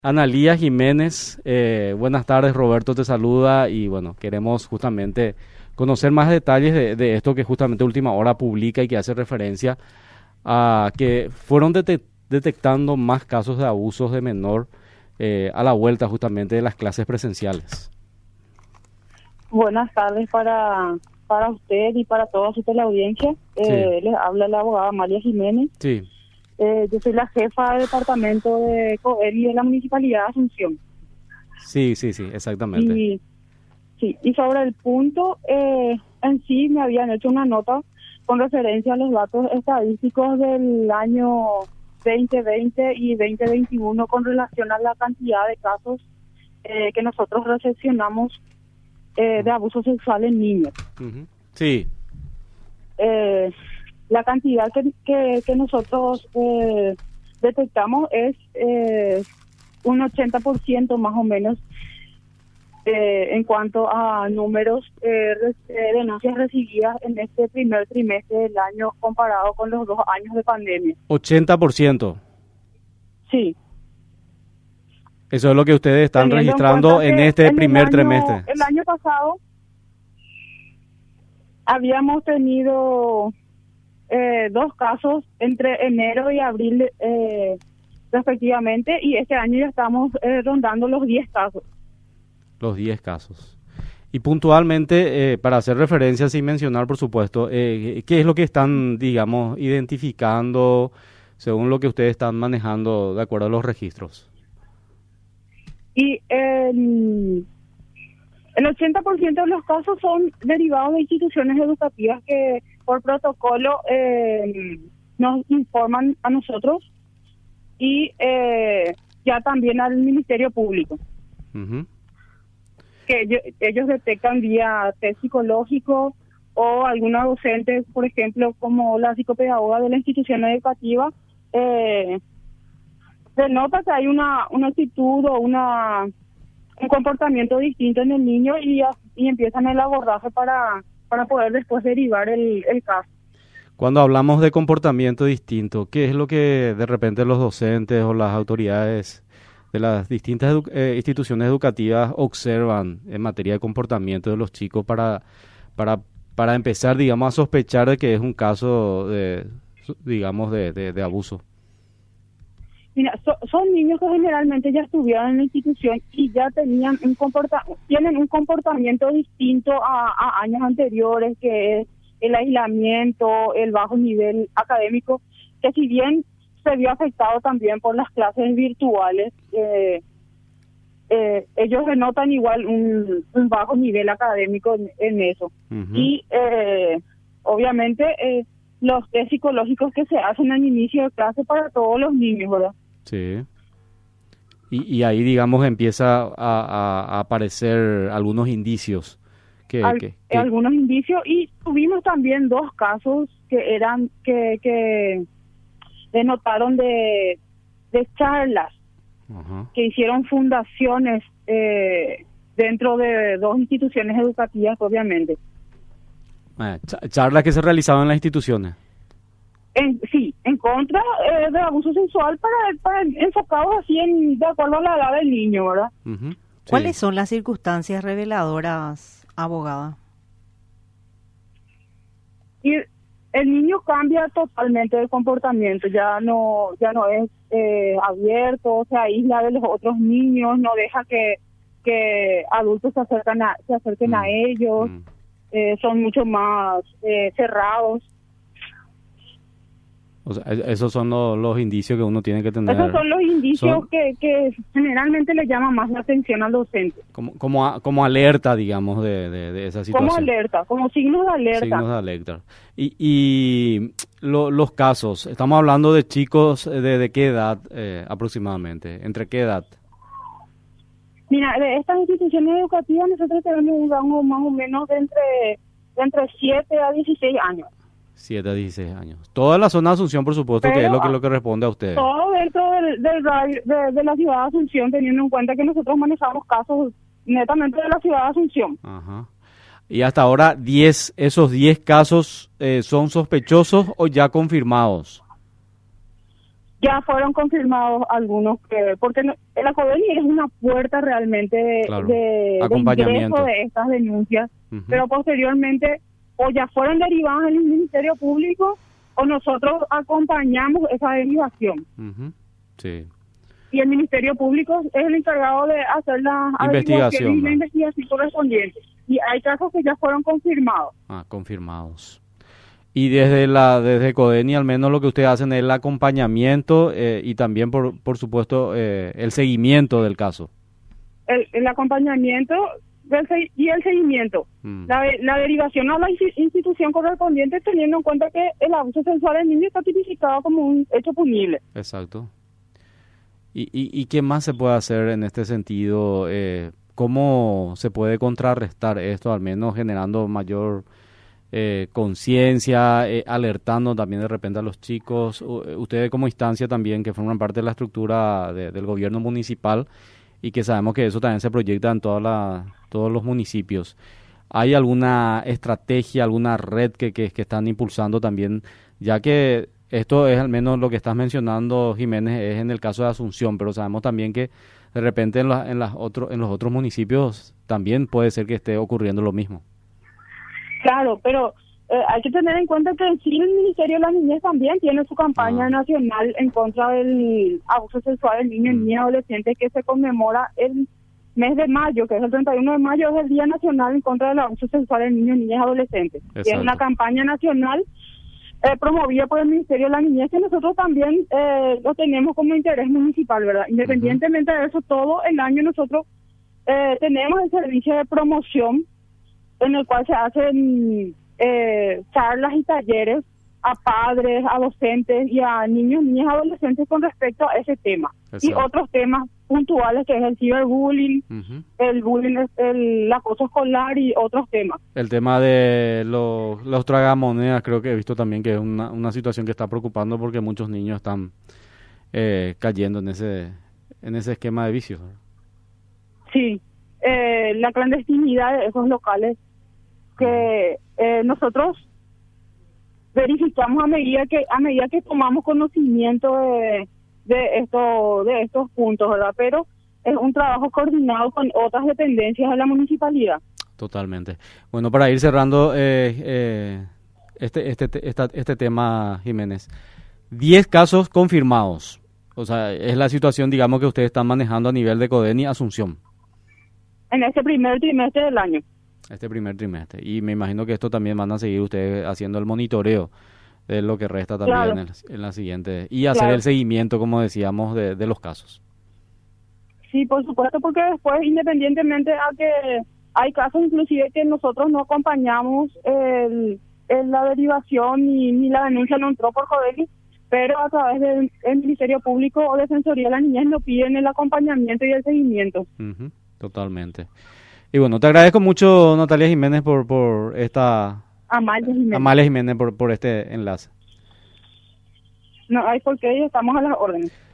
Analía Jiménez, buenas tardes, Roberto te saluda y bueno, queremos justamente conocer más detalles de esto que justamente Última Hora publica y que hace referencia a que fueron detectando más casos de abusos de menor a la vuelta justamente de las clases presenciales. Buenas tardes para usted y para toda su teleaudiencia. Sí, Les habla la abogada Amalia Jiménez. sí, Yo soy la jefa del departamento de COEL y de la Municipalidad de Asunción. sí, exactamente. Y, sí, y sobre el punto, en sí me habían hecho una nota con referencia a los datos estadísticos del año 2020 y 2021 con relación a la cantidad de casos que nosotros recepcionamos de abuso sexual en niños. Ujú. Sí, La cantidad que nosotros detectamos es un 80% más o menos en cuanto a números de denuncias recibidas en este primer trimestre del año comparado con los 2 años de pandemia. 80%. Sí. Eso es lo que ustedes están Teniendo en registrando cuenta en que este primer trimestre. el año pasado habíamos tenido 2 casos entre enero y abril respectivamente, y este año ya estamos rondando los 10 casos. Los 10 casos. Y puntualmente, para hacer referencia sin mencionar, por supuesto, ¿qué es lo que están, digamos, identificando según lo que ustedes están manejando de acuerdo a los registros? Y el 80% de los casos son derivados de instituciones educativas que por protocolo nos informan a nosotros y ya también al Ministerio Público, Ujú. que ellos detectan vía test psicológico o alguna docente, por ejemplo, como la psicopedagoga de la institución educativa, denota que hay una actitud o un comportamiento distinto en el niño y empiezan el abordaje para poder después derivar el caso. Cuando hablamos de comportamiento distinto, ¿qué es lo que de repente los docentes o las autoridades de las distintas instituciones educativas observan en materia de comportamiento de los chicos para empezar, digamos, a sospechar de que es un caso de, digamos, de abuso? Mira, son niños que generalmente ya estuvieron en la institución y ya tenían tienen un comportamiento distinto a años anteriores, que es el aislamiento, el bajo nivel académico, que si bien se vio afectado también por las clases virtuales, ellos denotan igual un bajo nivel académico en eso. Ujú. Y obviamente los test psicológicos que se hacen al inicio de clase para todos los niños, ¿verdad? Sí. Y ahí, digamos, empieza a aparecer algunos indicios que Algunos indicios, y tuvimos también 2 casos que denotaron de charlas Ajá. que hicieron fundaciones dentro de 2 instituciones educativas, obviamente. Charlas que se realizaban en las instituciones. Sí, en contra de abuso sexual para enfocados así de acuerdo a la edad del niño, ¿verdad? Ujú. ¿Cuáles Sí. son las circunstancias reveladoras, abogada? Y el niño cambia totalmente de comportamiento, ya no es abierto, se aísla de los otros niños, no deja que adultos se acerquen a ellos, Mm. son mucho más cerrados. O sea, esos son los indicios que uno tiene que tener. Esos son los indicios Son que generalmente le llaman más la atención al docente. como alerta, digamos, de esa situación. Como alerta, como signos de alerta. Signos de alerta. Y los casos, estamos hablando de chicos de qué edad aproximadamente, ¿entre qué edad? Mira, de estas instituciones educativas nosotros tenemos un rango más o menos de entre 7 a 16 años. 7 a 16 años. Toda la zona de Asunción, por supuesto, que es Pero lo que responde a ustedes. todo dentro del radio de la ciudad de Asunción, teniendo en cuenta que nosotros manejamos casos netamente de la ciudad de Asunción. Ajá. Y hasta ahora, esos 10 casos son sospechosos o ya confirmados. ya fueron confirmados algunos porque la CODENI es una puerta realmente Claro. de Acompañamiento. ingreso de estas denuncias, Ujú. pero posteriormente o ya fueron derivadas en el Ministerio Público o nosotros acompañamos esa derivación. Ujú. Sí. Y el Ministerio Público es el encargado de hacer la Investigación, averiguación y la ¿no? investigación correspondiente. Y hay casos que ya fueron confirmados. Confirmados. Y desde CODENI al menos lo que ustedes hacen es el acompañamiento y también por supuesto el seguimiento del caso. El acompañamiento y el seguimiento. Mm. La derivación a la institución correspondiente, teniendo en cuenta que el abuso sexual del niño está tipificado como un hecho punible. Exacto. ¿Y qué más se puede hacer en este sentido? ¿Cómo se puede contrarrestar esto, al menos generando mayor conciencia, alertando también de repente a los chicos? Ustedes como instancia también, que forman parte de la estructura del gobierno municipal y que sabemos que eso también se proyecta en todos los municipios. ¿Hay alguna estrategia, alguna red que están impulsando también, ya que esto es al menos lo que estás mencionando, Jiménez, es en el caso de Asunción, pero sabemos también que de repente en los otros municipios también puede ser que esté ocurriendo lo mismo? Claro, pero hay que tener en cuenta que sí el Ministerio de la Niñez también tiene su campaña nacional en contra del abuso sexual del niño y niña adolescente, que se conmemora el mes de mayo, que es el 31 de mayo, es el Día Nacional en contra del abuso sexual del niño, niñas y adolescentes. Y es una campaña nacional promovida por el Ministerio de la Niñez, que nosotros también lo tenemos como interés municipal, ¿verdad? Independientemente de eso, todo el año nosotros tenemos el servicio de promoción en el cual se hacen charlas y talleres a padres, a docentes y a niños, niñas y adolescentes con respecto a ese tema. Exacto. Y otros temas puntuales, que es el ciberbullying, el bullying, el acoso escolar y otros temas. El tema de los tragamonedas, creo que he visto también que es una situación que está preocupando porque muchos niños están cayendo en ese esquema de vicios. Sí, la clandestinidad de esos locales que nosotros verificamos a medida que tomamos conocimiento de estos puntos, ¿verdad? Pero es un trabajo coordinado con otras dependencias de la municipalidad. Totalmente. Bueno, para ir cerrando este tema, Jiménez, 10 casos confirmados. O sea, es la situación, digamos, que ustedes están manejando a nivel de CODENI Asunción. En este primer trimestre del año. Este primer trimestre. Y me imagino que esto también van a seguir ustedes haciendo el monitoreo de lo que resta también en la siguiente. Y hacer el seguimiento, como decíamos, de los casos. Sí, por supuesto, porque después, independientemente a que hay casos inclusive que nosotros no acompañamos la derivación ni la denuncia no entró por CODENI, pero a través del Ministerio Público o Defensoría de la Niñez nos piden el acompañamiento y el seguimiento. Totalmente. Y bueno, te agradezco mucho, Natalia Jiménez, por esta... Amalia Jiménez por este enlace. No hay por qué, estamos a las órdenes.